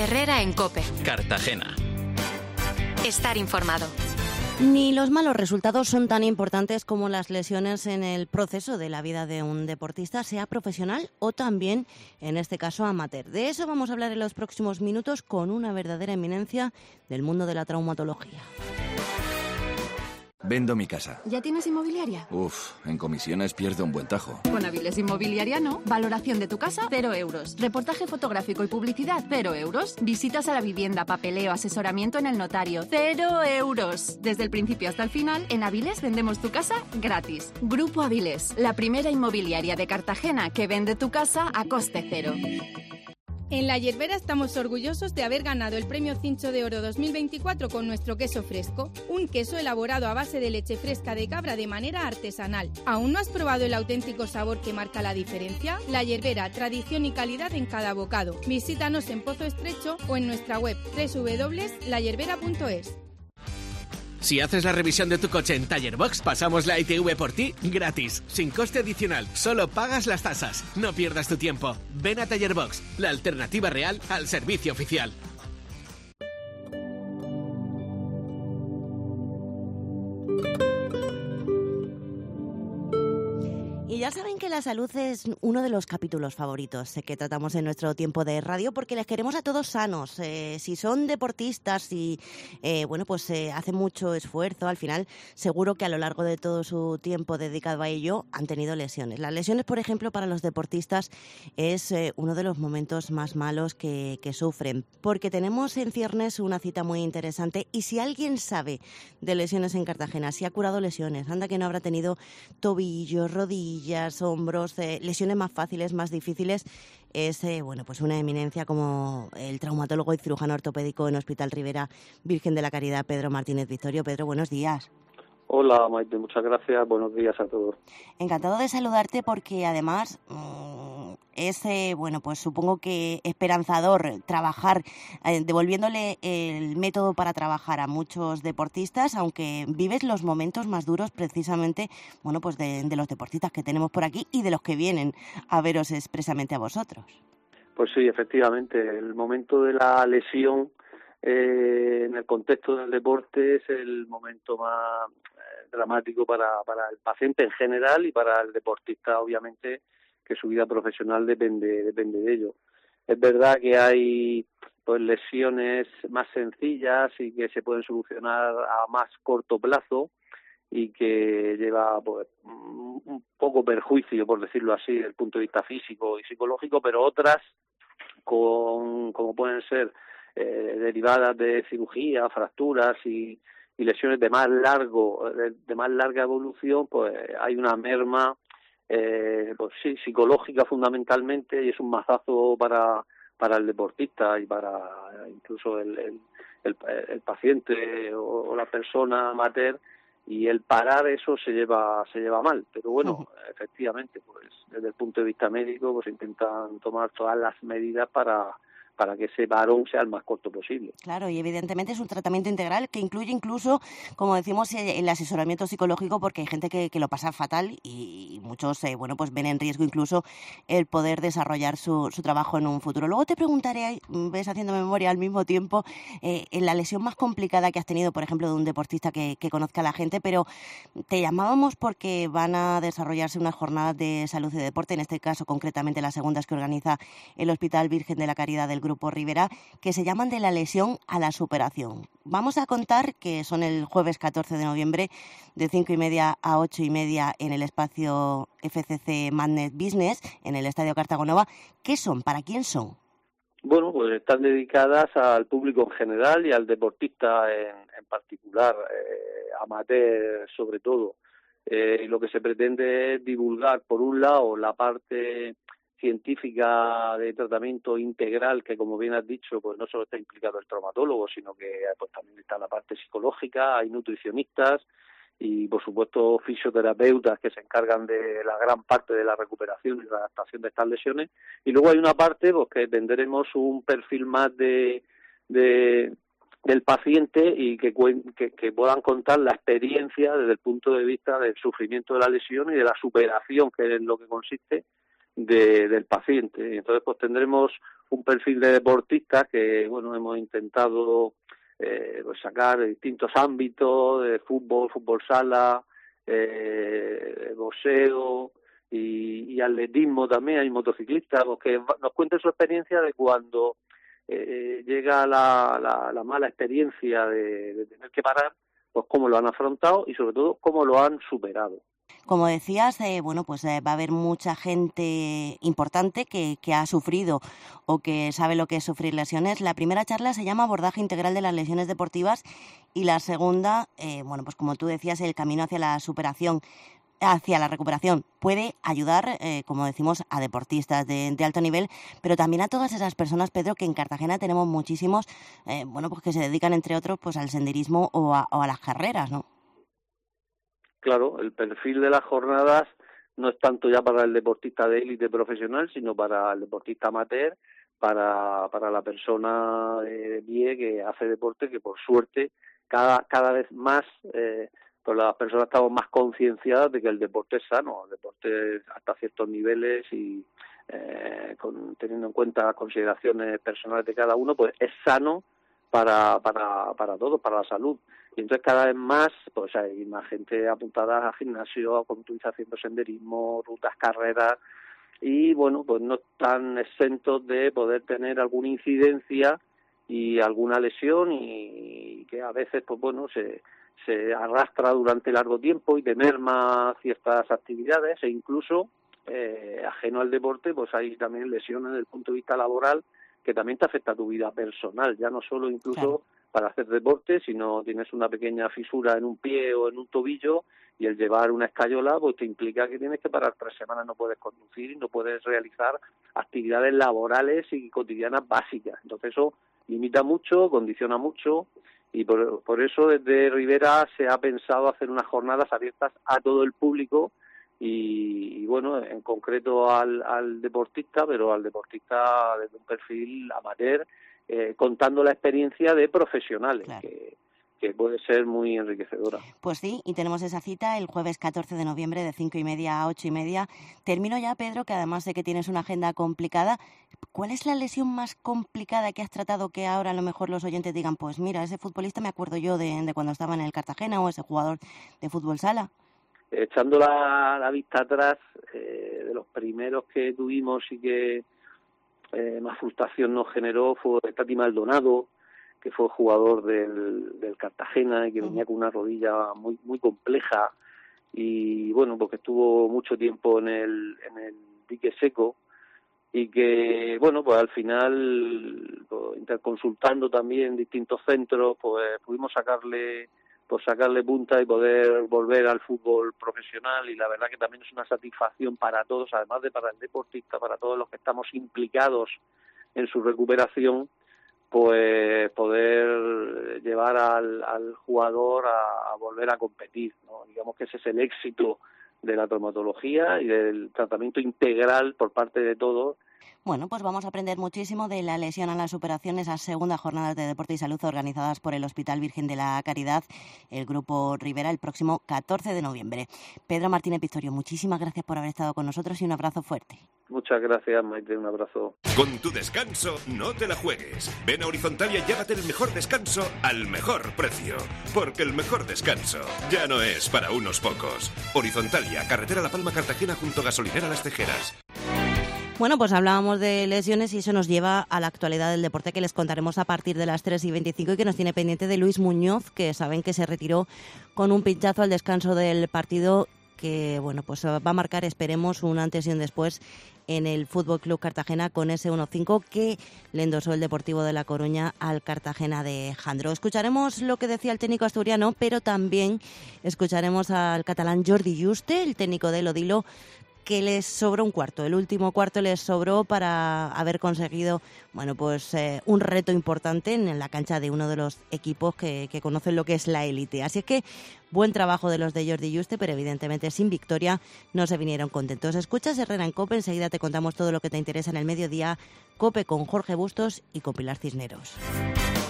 Herrera en COPE. Cartagena. Estar informado. Ni los malos resultados son tan importantes como las lesiones en el proceso de la vida de un deportista, sea profesional o también, en este caso, amateur. De eso vamos a hablar en los próximos minutos con una verdadera eminencia del mundo de la traumatología. Vendo mi casa. ¿Ya tienes inmobiliaria? En comisiones pierdo un buen tajo. Con Aviles Inmobiliaria no. Valoración de tu casa, 0 euros. Reportaje fotográfico y publicidad, 0 euros. Visitas a la vivienda, papeleo, asesoramiento en el notario, 0 euros. Desde el principio hasta el final, en Aviles vendemos tu casa gratis. Grupo Aviles, la primera inmobiliaria de Cartagena que vende tu casa a coste cero. En La Yerbera estamos orgullosos de haber ganado el Premio Cincho de Oro 2024 con nuestro queso fresco, un queso elaborado a base de leche fresca de cabra de manera artesanal. ¿Aún no has probado el auténtico sabor que marca la diferencia? La Yerbera, tradición y calidad en cada bocado. Visítanos en Pozo Estrecho o en nuestra web www.layerbera.es. Si haces la revisión de tu coche en Taller Box, pasamos la ITV por ti gratis, sin coste adicional. Solo pagas las tasas. No pierdas tu tiempo. Ven a Taller Box, la alternativa real al servicio oficial. Y ya saben que la salud es uno de los capítulos favoritos que tratamos en nuestro tiempo de radio porque les queremos a todos sanos. Si son deportistas, si hacen mucho esfuerzo, al final seguro que a lo largo de todo su tiempo dedicado a ello han tenido lesiones. Las lesiones, por ejemplo, para los deportistas es uno de los momentos más malos que sufren, porque tenemos en ciernes una cita muy interesante y si alguien sabe de lesiones en Cartagena, si ha curado lesiones, anda que no habrá tenido tobillos, rodillas, hombros, lesiones más fáciles, más difíciles, es una eminencia como el traumatólogo y cirujano ortopédico en Hospital Rivera Virgen de la Caridad, Pedro Martínez Victorio. Pedro, buenos días. Hola, Maite, muchas gracias. Buenos días a todos. Encantado de saludarte porque además supongo que esperanzador trabajar, devolviéndole el método para trabajar a muchos deportistas, aunque vives los momentos más duros precisamente, de los deportistas que tenemos por aquí y de los que vienen a veros expresamente a vosotros. Pues sí, efectivamente, el momento de la lesión en el contexto del deporte es el momento más dramático para el paciente en general y para el deportista, obviamente, que su vida profesional depende de ello. Es verdad que hay lesiones más sencillas y que se pueden solucionar a más corto plazo y que lleva un poco perjuicio, por decirlo así, desde el punto de vista físico y psicológico, pero otras, como pueden ser derivadas de cirugía, fracturas y lesiones de más larga evolución, pues hay una merma psicológica fundamentalmente, y es un mazazo para el deportista y para incluso el paciente o la persona amateur, y el parar eso se lleva mal, pero bueno, efectivamente, pues desde el punto de vista médico, pues intentan tomar todas las medidas para que ese parón sea el más corto posible. Claro, y evidentemente es un tratamiento integral que incluye incluso, como decimos, el asesoramiento psicológico, porque hay gente que lo pasa fatal y muchos ven en riesgo incluso el poder desarrollar su trabajo en un futuro. Luego te preguntaré, ves haciendo memoria al mismo tiempo, en la lesión más complicada que has tenido, por ejemplo, de un deportista que conozca a la gente, pero te llamábamos porque van a desarrollarse unas jornadas de salud y deporte, en este caso concretamente las segundas que organiza el Hospital Virgen de la Caridad del Grupo Rivera, que se llaman de la lesión a la superación. Vamos a contar que son el jueves 14 de noviembre de 5:30 a 8:30 en el espacio FCC Magnet Business, en el Estadio Cartagonova. ¿Qué son? ¿Para quién son? Bueno, pues están dedicadas al público en general y al deportista en particular, amateur sobre todo. Lo que se pretende es divulgar, por un lado, la parte científica de tratamiento integral, que como bien has dicho, pues no solo está implicado el traumatólogo, sino que pues también está la parte psicológica, hay nutricionistas y por supuesto fisioterapeutas que se encargan de la gran parte de la recuperación y la adaptación de estas lesiones, y luego hay una parte pues que tendremos un perfil más del paciente y que puedan contar la experiencia desde el punto de vista del sufrimiento de la lesión y de la superación, que es en lo que consiste, del paciente. Entonces, pues tendremos un perfil de deportistas que, bueno, hemos intentado pues sacar de distintos ámbitos, de fútbol sala, boxeo y atletismo también. Hay motociclistas que nos cuenten su experiencia de cuando llega la mala experiencia de tener que parar, pues cómo lo han afrontado y sobre todo cómo lo han superado. Como decías, va a haber mucha gente importante que ha sufrido o que sabe lo que es sufrir lesiones. La primera charla se llama Abordaje integral de las lesiones deportivas y la segunda, pues como tú decías, el camino hacia la superación, hacia la recuperación. Puede ayudar, como decimos, a deportistas de alto nivel, pero también a todas esas personas, Pedro, que en Cartagena tenemos muchísimos, pues que se dedican, entre otros, pues al senderismo o a las carreras, ¿no? Claro, el perfil de las jornadas no es tanto ya para el deportista de élite profesional, sino para el deportista amateur, para la persona de pie que hace deporte, que por suerte cada vez más pues las personas estamos más concienciadas de que el deporte es sano, el deporte hasta ciertos niveles y teniendo en cuenta las consideraciones personales de cada uno, pues es sano para todos, para la salud. Y entonces cada vez más pues hay más gente apuntada al gimnasio, como tú dices, haciendo senderismo, rutas, carreras, y bueno, pues no están exentos de poder tener alguna incidencia y alguna lesión y que a veces pues bueno se arrastra durante largo tiempo y te merma ciertas actividades e incluso ajeno al deporte pues hay también lesiones desde el punto de vista laboral que también te afecta a tu vida personal, ya no solo incluso claro, para hacer deporte, sino tienes una pequeña fisura en un pie o en un tobillo y el llevar una escayola pues te implica que tienes que parar 3 semanas, no puedes conducir y no puedes realizar actividades laborales y cotidianas básicas. Entonces eso limita mucho, condiciona mucho y por eso desde Ribera se ha pensado hacer unas jornadas abiertas a todo el público y bueno, en concreto al deportista, pero al deportista desde un perfil amateur, contando la experiencia de profesionales, claro, que puede ser muy enriquecedora. Pues sí, y tenemos esa cita el jueves 14 de noviembre de 5:30 a 8:30. Termino ya, Pedro, que además de que tienes una agenda complicada, ¿cuál es la lesión más complicada que has tratado que ahora a lo mejor los oyentes digan, pues mira, ese futbolista me acuerdo yo de cuando estaba en el Cartagena o ese jugador de fútbol sala? Echando la vista atrás, de los primeros que tuvimos y que más frustración nos generó fue Tati Maldonado, que fue jugador del Cartagena y que venía con una rodilla muy muy compleja y bueno, porque estuvo mucho tiempo en el dique seco y que bueno, pues al final pues, interconsultando también distintos centros, pues pudimos sacarle punta y poder volver al fútbol profesional y la verdad que también es una satisfacción para todos, además de para el deportista, para todos los que estamos implicados en su recuperación, pues poder llevar al jugador a volver a competir, ¿no? Digamos que ese es el éxito de la traumatología y del tratamiento integral por parte de todos. Bueno, pues vamos a aprender muchísimo de la lesión a la superación, esas segundas jornadas de deporte y salud organizadas por el Hospital Virgen de la Caridad, el Grupo Ribera, el próximo 14 de noviembre. Pedro Martínez Pistorio, muchísimas gracias por haber estado con nosotros y un abrazo fuerte. Muchas gracias, Maite, un abrazo. Con tu descanso no te la juegues. Ven a Horizontal y llévate el mejor descanso al mejor precio. Porque el mejor descanso ya no es para unos pocos. Horizontalia, carretera La Palma Cartagena junto a Gasolinera Las Tejeras. Bueno, pues hablábamos de lesiones y eso nos lleva a la actualidad del deporte que les contaremos a partir de las 3:25 y que nos tiene pendiente de Luis Muñoz, que saben que se retiró con un pinchazo al descanso del partido que bueno, pues va a marcar, esperemos, un antes y un después en el Fútbol Club Cartagena con ese 1-5 que le endosó el Deportivo de La Coruña al Cartagena de Jandro. Escucharemos lo que decía el técnico asturiano, pero también escucharemos al catalán Jordi Juste, el técnico del Odilo, que les sobró un cuarto. El último cuarto les sobró para haber conseguido, bueno, pues un reto importante en la cancha de uno de los equipos que conocen lo que es la élite. Así es que buen trabajo de los de Jordi Juste, pero evidentemente sin victoria no se vinieron contentos. Escuchas Herrera en COPE, enseguida te contamos todo lo que te interesa en el mediodía. COPE con Jorge Bustos y con Pilar Cisneros.